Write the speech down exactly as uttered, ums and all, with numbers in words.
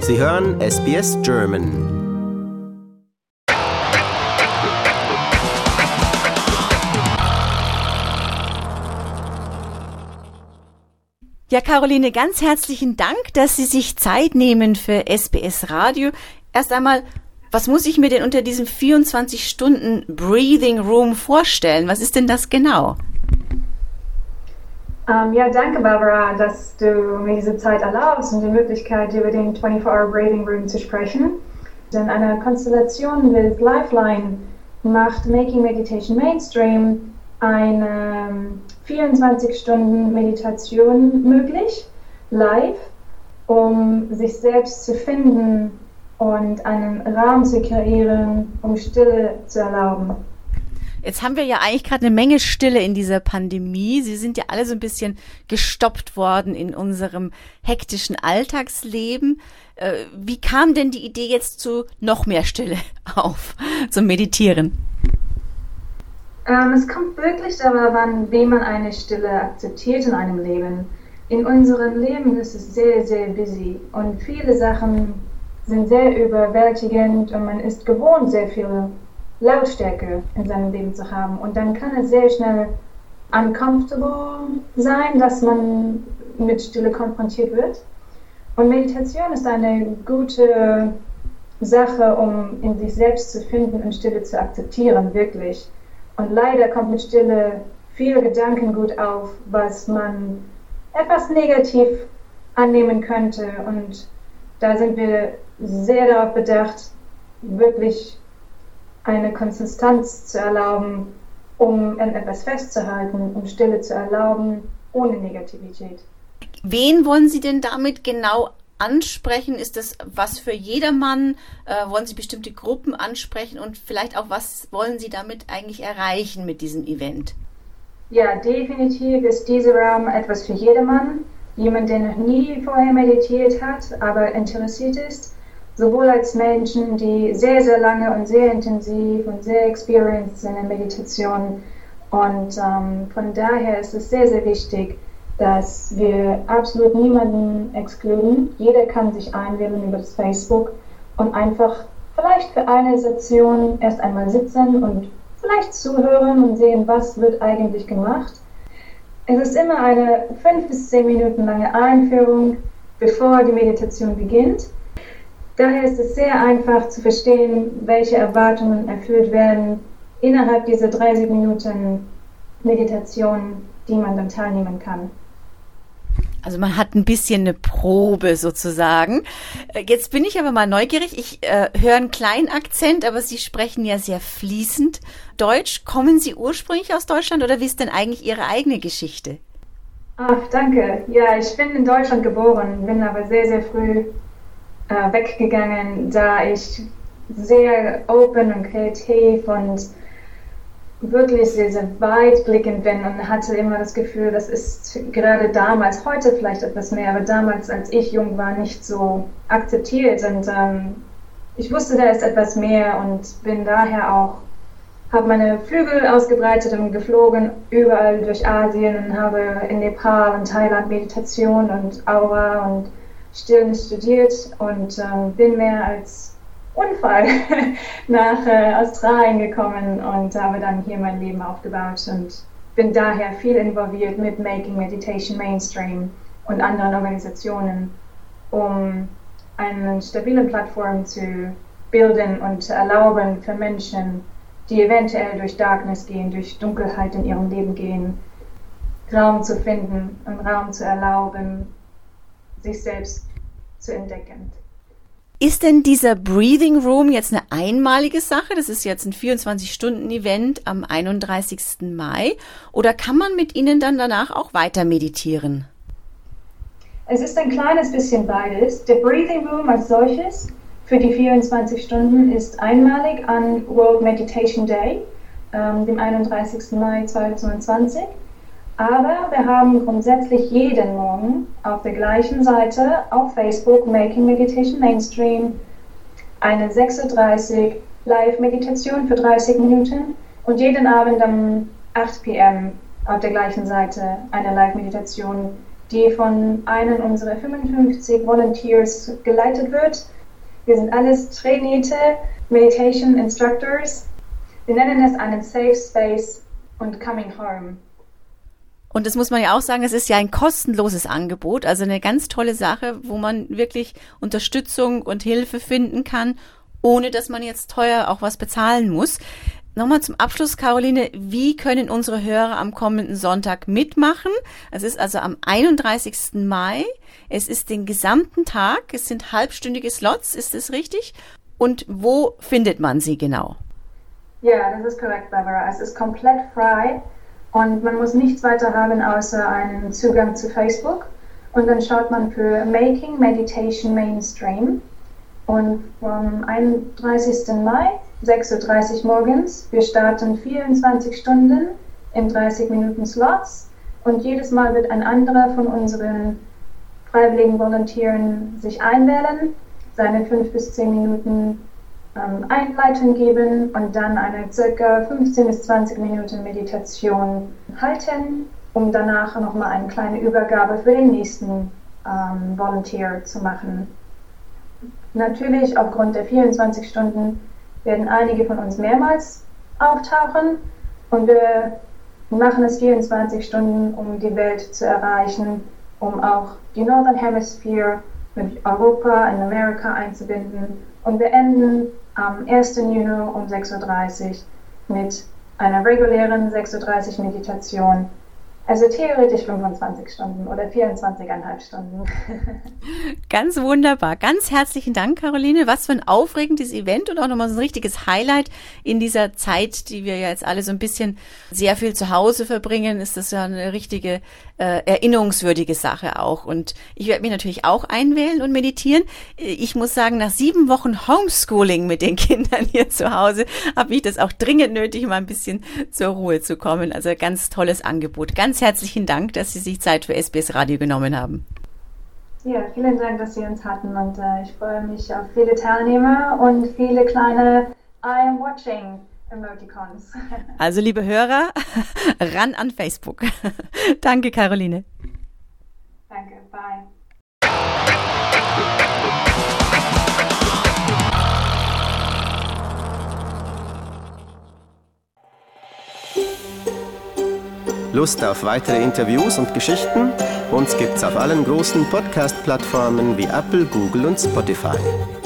Sie hören S B S German. Ja, Caroline, ganz herzlichen Dank, dass Sie sich Zeit nehmen für S B S Radio. Erst einmal, was muss ich mir denn unter diesem vierundzwanzig Stunden Breathing Room vorstellen? Was ist denn das genau? Um, ja, danke, Barbara, dass du mir diese Zeit erlaubst und die Möglichkeit, über den vierundzwanzig Hour Breathing Room zu sprechen. In einer Konstellation mit Lifeline macht Making Meditation Mainstream eine vierundzwanzig Stunden Meditation möglich, live, um sich selbst zu finden und einen Raum zu kreieren, um Stille zu erlauben. Jetzt haben wir ja eigentlich gerade eine Menge Stille in dieser Pandemie. Sie sind ja alle so ein bisschen gestoppt worden in unserem hektischen Alltagsleben. Wie kam denn die Idee jetzt zu noch mehr Stille auf, zum Meditieren? Ähm, es kommt wirklich darauf an, wie man eine Stille akzeptiert in einem Leben. In unserem Leben ist es sehr, sehr busy und viele Sachen sind sehr überwältigend und man ist gewohnt, sehr viel Lautstärke in seinem Leben zu haben. Und dann kann es sehr schnell uncomfortable sein, dass man mit Stille konfrontiert wird. Und Meditation ist eine gute Sache, um in sich selbst zu finden und Stille zu akzeptieren, wirklich. Und leider kommt mit Stille viel Gedankengut auf, was man etwas negativ annehmen könnte. Und da sind wir sehr darauf bedacht, wirklich eine Konsistenz zu erlauben, um an etwas festzuhalten, um Stille zu erlauben, ohne Negativität. Wen wollen Sie denn damit genau ansprechen? Ist das was für jedermann? Äh, wollen Sie bestimmte Gruppen ansprechen? Und vielleicht auch, was wollen Sie damit eigentlich erreichen mit diesem Event? Ja, definitiv ist dieser Raum etwas für jedermann. Jemand, der noch nie vorher meditiert hat, aber interessiert ist. Sowohl als Menschen, die sehr, sehr lange und sehr intensiv und sehr experienced sind in Meditation. Und ähm, von daher ist es sehr, sehr wichtig, dass wir absolut niemanden exkluden. Jeder kann sich einwählen über das Facebook und einfach vielleicht für eine Session erst einmal sitzen und vielleicht zuhören und sehen, was wird eigentlich gemacht. Es ist immer eine fünf bis zehn Minuten lange Einführung, bevor die Meditation beginnt. Daher ist es sehr einfach zu verstehen, welche Erwartungen erfüllt werden innerhalb dieser dreißig Minuten Meditation, die man dann teilnehmen kann. Also man hat ein bisschen eine Probe sozusagen. Jetzt bin ich aber mal neugierig. Ich äh, höre einen kleinen Akzent, aber Sie sprechen ja sehr fließend Deutsch. Kommen Sie ursprünglich aus Deutschland oder wie ist denn eigentlich Ihre eigene Geschichte? Ach, danke. Ja, ich bin in Deutschland geboren, bin aber sehr, sehr früh äh, weggegangen, da ich sehr open und kreativ und wirklich sehr, sehr weitblickend bin und hatte immer das Gefühl, das ist gerade damals, heute vielleicht etwas mehr, aber damals, als ich jung war, nicht so akzeptiert und ähm, ich wusste, da ist etwas mehr und bin daher auch, habe meine Flügel ausgebreitet und geflogen überall durch Asien und habe in Nepal und Thailand Meditation und Aura und Stillness studiert und ähm, bin mehr als Unfall nach äh, Australien gekommen und habe dann hier mein Leben aufgebaut und bin daher viel involviert mit Making Meditation Mainstream und anderen Organisationen, um eine stabile Plattform zu bilden und zu erlauben für Menschen, die eventuell durch Darkness gehen, durch Dunkelheit in ihrem Leben gehen, Raum zu finden und Raum zu erlauben, sich selbst zu entdecken. Ist denn dieser Breathing Room jetzt eine einmalige Sache? Das ist jetzt ein vierundzwanzig Stunden Event am einunddreißigsten Mai. Oder kann man mit Ihnen dann danach auch weiter meditieren? Es ist ein kleines bisschen beides. Der Breathing Room als solches für die vierundzwanzig Stunden ist einmalig an World Meditation Day, ähm, dem einunddreißigsten Mai zweitausendzwanzig. Aber wir haben grundsätzlich jeden Morgen auf der gleichen Seite auf Facebook Making Meditation Mainstream eine sechs Uhr dreißig Live-Meditation für dreißig Minuten und jeden Abend um acht P M auf der gleichen Seite eine Live-Meditation die von einem unserer fünfundfünfzig Volunteers geleitet wird. Wir sind alles trainierte Meditation Instructors. Wir nennen es einen Safe Space und Coming Home. Und das muss man ja auch sagen, es ist ja ein kostenloses Angebot, also eine ganz tolle Sache, wo man wirklich Unterstützung und Hilfe finden kann, ohne dass man jetzt teuer auch was bezahlen muss. Nochmal zum Abschluss, Caroline, wie können unsere Hörer am kommenden Sonntag mitmachen? Es ist also am einunddreißigsten Mai. Es ist den gesamten Tag. Es sind halbstündige Slots, ist das richtig? Und wo findet man sie genau? Ja, das ist korrekt, Barbara. Es ist komplett frei und man muss nichts weiter haben, außer einen Zugang zu Facebook. Und dann schaut man für Making Meditation Mainstream. Und vom einunddreißigsten Mai, sechs Uhr dreißig morgens, wir starten vierundzwanzig Stunden in dreißig Minuten Slots und jedes Mal wird ein anderer von unseren freiwilligen Volontieren sich einwählen, seine fünf bis zehn Minuten ähm, Einleitung geben und dann eine ca. fünfzehn bis zwanzig Minuten Meditation halten, um danach nochmal eine kleine Übergabe für den nächsten ähm, Volunteer zu machen. Natürlich, aufgrund der vierundzwanzig Stunden werden einige von uns mehrmals auftauchen und wir machen es vierundzwanzig Stunden, um die Welt zu erreichen, um auch die Northern Hemisphere mit Europa und Amerika einzubinden. Und wir enden am ersten Juni um sechs Uhr dreißig mit einer regulären sechs Uhr dreißig Meditation. Also theoretisch fünfundzwanzig Stunden oder vierundzwanzig Komma fünf Stunden. Ganz wunderbar. Ganz herzlichen Dank, Caroline. Was für ein aufregendes Event und auch nochmal so ein richtiges Highlight in dieser Zeit, die wir ja jetzt alle so ein bisschen sehr viel zu Hause verbringen, ist das ja eine richtige äh, erinnerungswürdige Sache auch. Und ich werde mich natürlich auch einwählen und meditieren. Ich muss sagen, nach sieben Wochen Homeschooling mit den Kindern hier zu Hause habe ich das auch dringend nötig, mal ein bisschen zur Ruhe zu kommen. Also ganz tolles Angebot. Ganz herzlichen Dank, dass Sie sich Zeit für S B S Radio genommen haben. Ja, vielen Dank, dass Sie uns hatten und äh, ich freue mich auf viele Teilnehmer und viele kleine I am watching Emoticons. Also liebe Hörer, ran an Facebook. Danke, Caroline. Danke, bye. Lust auf weitere Interviews und Geschichten? Uns gibt's auf allen großen Podcast-Plattformen wie Apple, Google und Spotify.